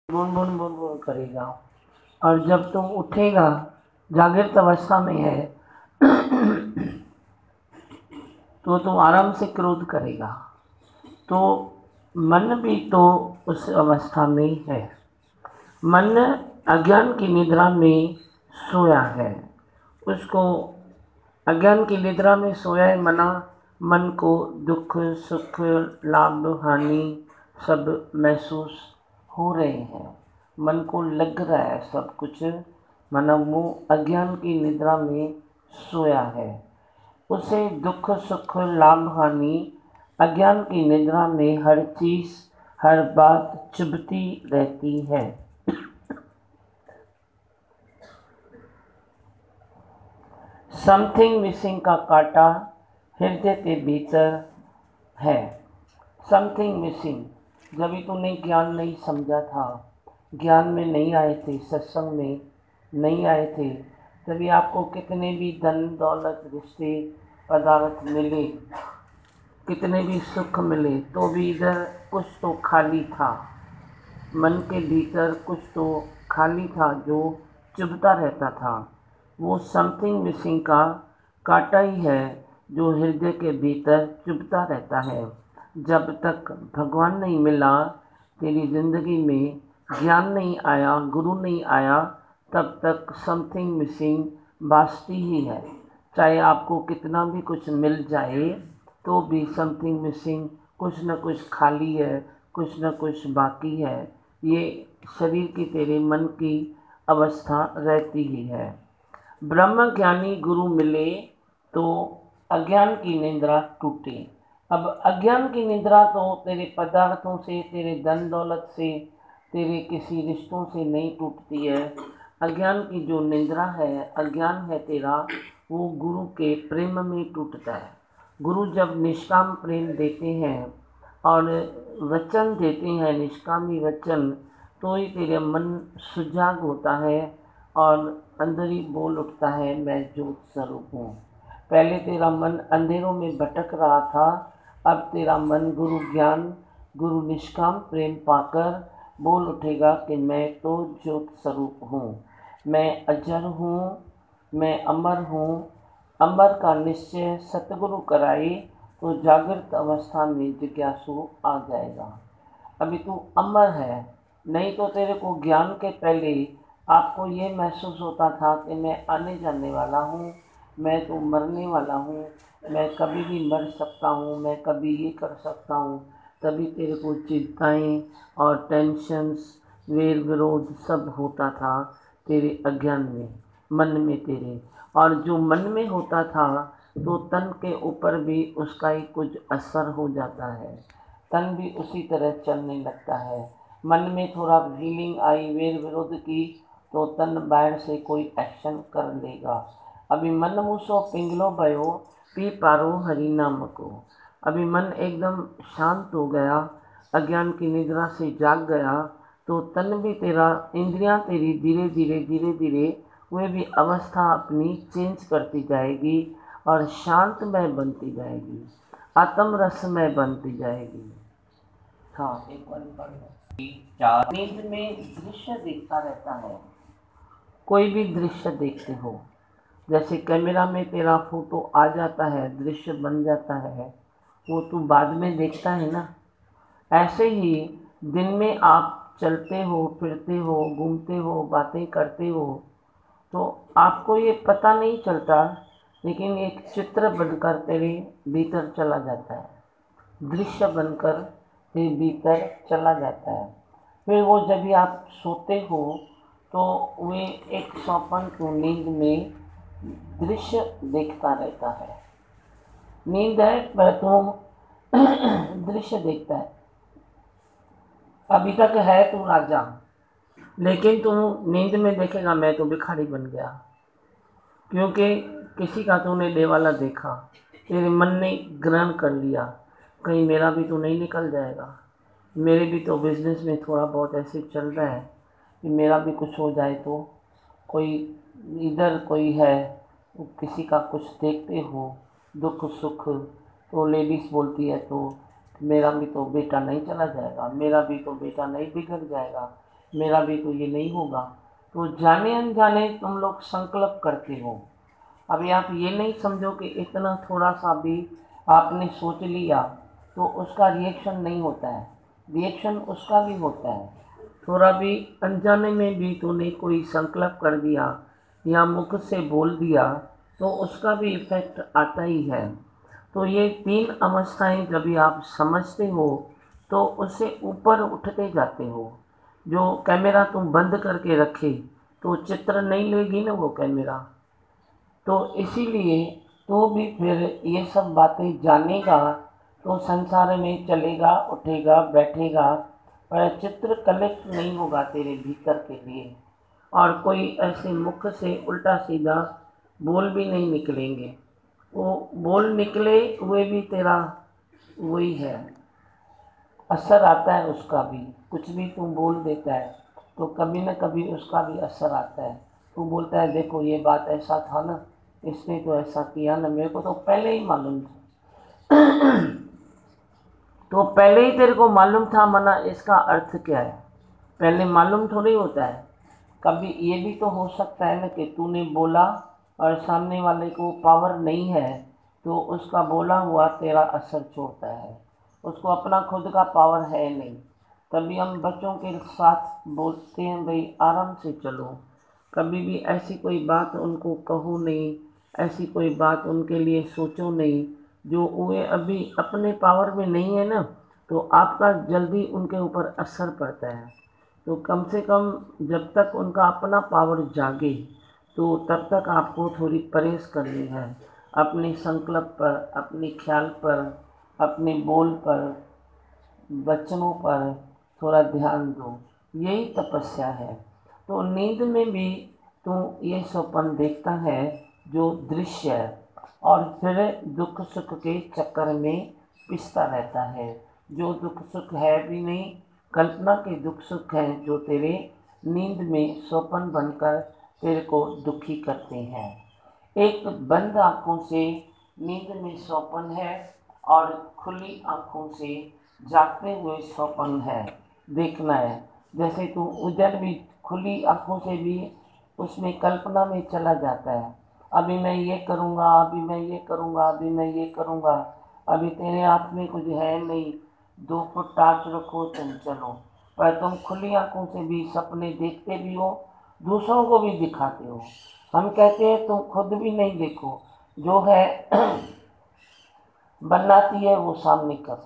बुन बुन बुन बुन करेगा। और जब तुम उठेगा, जागृत अवस्था में है, तो तुम आराम से क्रोध करेगा। तो मन भी तो उस अवस्था में है। मन अज्ञान की निद्रा में सोया है। उसको अज्ञान की निद्रा में सोया है, मना मन को दुख सुख लाभ हानि सब महसूस हो रहे हैं। मन को लग रहा है सब कुछ, मना वो अज्ञान की निद्रा में सोया है। उसे दुख सुख लाभ हानि अज्ञान की निद्रा में हर चीज हर बात चुभती रहती है। समथिंग मिसिंग का कांटा हृदय के भीतर है। समथिंग मिसिंग, जब भी तूने ज्ञान नहीं समझा था, ज्ञान में नहीं आए थे, सत्संग में नहीं आए थे, तभी आपको कितने भी धन दौलत रिश्ते पदार्थ मिले, कितने भी सुख मिले, तो भी इधर कुछ तो खाली था। मन के भीतर कुछ तो खाली था जो चुभता रहता था। वो समथिंग मिसिंग का कांटा ही है जो हृदय के भीतर चुभता रहता है। जब तक भगवान नहीं मिला तेरी ज़िंदगी में, ज्ञान नहीं आया, गुरु नहीं आया, तब तक समथिंग मिसिंग बास्ती ही है। चाहे आपको कितना भी कुछ मिल जाए तो भी समथिंग मिसिंग, कुछ न कुछ खाली है, कुछ न कुछ बाकी है। ये शरीर की तेरे मन की अवस्था रहती ही है। ब्रह्म ज्ञानी गुरु मिले तो अज्ञान की निद्रा टूटे। अब अज्ञान की निद्रा तो तेरे पदार्थों से, तेरे धन दौलत से, तेरे किसी रिश्तों से नहीं टूटती है। अज्ञान की जो निद्रा है, अज्ञान है तेरा, वो गुरु के प्रेम में टूटता है। गुरु जब निष्काम प्रेम देते हैं और वचन देते हैं, निष्कामी वचन, तो ही तेरे मन सुजाग होता है और अंदर ही बोल उठता है, मैं ज्योत स्वरूप हूँ। पहले तेरा मन अंधेरों में भटक रहा था, अब तेरा मन गुरु ज्ञान, गुरु निष्काम प्रेम पाकर बोल उठेगा कि मैं तो ज्योत स्वरूप हूँ, मैं अजर हूँ, मैं अमर हूँ। अमर का निश्चय सतगुरु कराए तो जागृत अवस्था में जिज्ञासु आ जाएगा। अभी तू अमर है, नहीं तो तेरे को ज्ञान के पहले आपको ये महसूस होता था कि मैं आने जाने वाला हूँ, मैं तो मरने वाला हूँ, मैं कभी भी मर सकता हूँ, मैं कभी ये कर सकता हूँ। तभी तेरे को चिंताएं और टेंशन्स, वेर विरोध सब होता था तेरे अज्ञान में, मन में तेरे। और जो मन में होता था तो तन के ऊपर भी उसका ही कुछ असर हो जाता है, तन भी उसी तरह चलने लगता है। मन में थोड़ा फीलिंग आई वेर विरोध की तो तन बाहर से कोई एक्शन कर लेगा। अभी मन मूसो पिंगलो भयो पी पारो हरि नाम को। अभी मन एकदम शांत हो गया, अज्ञान की निद्रा से जाग गया, तो तन भी तेरा, इंद्रियां तेरी धीरे धीरे धीरे धीरे वे भी अवस्था अपनी चेंज करती जाएगी और शांतमय बनती जाएगी, आत्म रसमय बनती जाएगी। हाँ, एक बार पढ़ लो। नींद में दृश्य दिखता रहता है। कोई भी दृश्य देखते हो, जैसे कैमरा में तेरा फोटो आ जाता है, दृश्य बन जाता है, वो तू बाद में देखता है ना। ऐसे ही दिन में आप चलते हो, फिरते हो, घूमते हो, बातें करते हो, तो आपको ये पता नहीं चलता, लेकिन एक चित्र बनकर तेरे भीतर चला जाता है, दृश्य बनकर के भीतर चला जाता है। फिर वो जब भी आप सोते हो तो वे एक सौपन को नींद में दृश्य देखता रहता है। नींद है पर तू दृश्य देखता है। अभी तक है तू राजा, लेकिन तू नींद में देखेगा मैं तो भिखारी बन गया, क्योंकि किसी का तूने देवाला देखा, तेरे मन ने ग्रहण कर लिया, कहीं मेरा भी तो नहीं निकल जाएगा, मेरे भी तो बिजनेस में थोड़ा बहुत ऐसे चल रहा है कि मेरा भी कुछ हो जाए। तो कोई इधर कोई है, किसी का कुछ देखते हो दुख सुख, तो लेडीज़ बोलती है तो मेरा भी तो बेटा नहीं चला जाएगा, मेरा भी तो बेटा नहीं बिगड़ जाएगा, मेरा भी तो ये नहीं होगा। तो जाने अनजाने तुम लोग संकल्प करते हो। अभी आप ये नहीं समझो कि इतना थोड़ा सा भी आपने सोच लिया तो उसका रिएक्शन नहीं होता है। रिएक्शन उसका भी होता है। थोड़ा भी अनजाने में भी तूने कोई संकल्प कर दिया या मुख से बोल दिया तो उसका भी इफेक्ट आता ही है। तो ये तीन अवस्थाएं जब भी आप समझते हो तो उससे ऊपर उठते जाते हो। जो कैमरा तुम बंद करके रखे तो चित्र नहीं लेगी ना वो कैमरा। तो इसीलिए तो भी फिर ये सब बातें जानेगा तो संसार में चलेगा उठेगा बैठेगा, पर चित्र कलेक्ट नहीं होगा तेरे भीतर के लिए। और कोई ऐसे मुख से उल्टा सीधा बोल भी नहीं निकलेंगे। वो बोल निकले हुए भी तेरा वही है, असर आता है उसका भी। कुछ भी तू बोल देता है तो कभी न कभी उसका भी असर आता है। तू बोलता है देखो ये बात ऐसा था ना, इसने तो ऐसा किया ना, मेरे को तो पहले ही मालूम था। तो पहले ही तेरे को मालूम था मना इसका अर्थ क्या है? पहले मालूम थोड़ी होता है। कभी ये भी तो हो सकता है ना कि तूने बोला और सामने वाले को पावर नहीं है तो उसका बोला हुआ तेरा असर छोड़ता है। उसको अपना खुद का पावर है नहीं। तभी हम बच्चों के साथ बोलते हैं भाई आराम से चलो, कभी भी ऐसी कोई बात उनको कहो नहीं, ऐसी कोई बात उनके लिए सोचो नहीं जो वे अभी अपने पावर में नहीं है ना, तो आपका जल्दी उनके ऊपर असर पड़ता है। तो कम से कम जब तक उनका अपना पावर जागे तो तब तक आपको थोड़ी परहेज करनी है। अपने संकल्प पर, अपने ख्याल पर, अपने बोल पर, वचनों पर थोड़ा ध्यान दो। यही तपस्या है। तो नींद में भी तू ये स्वप्न देखता है जो दृश्य है, और फिर दुख सुख के चक्कर में पिसता रहता है। जो दुख सुख है भी नहीं, कल्पना के दुख सुख हैं जो तेरे नींद में स्वप्न बनकर तेरे को दुखी करते हैं। एक बंद आंखों से नींद में स्वप्न है और खुली आंखों से जागते हुए स्वप्न है। देखना है। जैसे तू उधर भी खुली आंखों से भी उसमें कल्पना में चला जाता है। अभी मैं ये करूँगा, अभी मैं ये करूँगा, अभी मैं ये करूँगा। अभी तेरे हाथ में कुछ है नहीं, 2 फुट टार्च रखो तुम चलो। पर तुम खुली आंखों से भी सपने देखते भी हो, दूसरों को भी दिखाते हो। हम कहते हैं तुम खुद भी नहीं देखो, जो है बनाती है वो सामने कर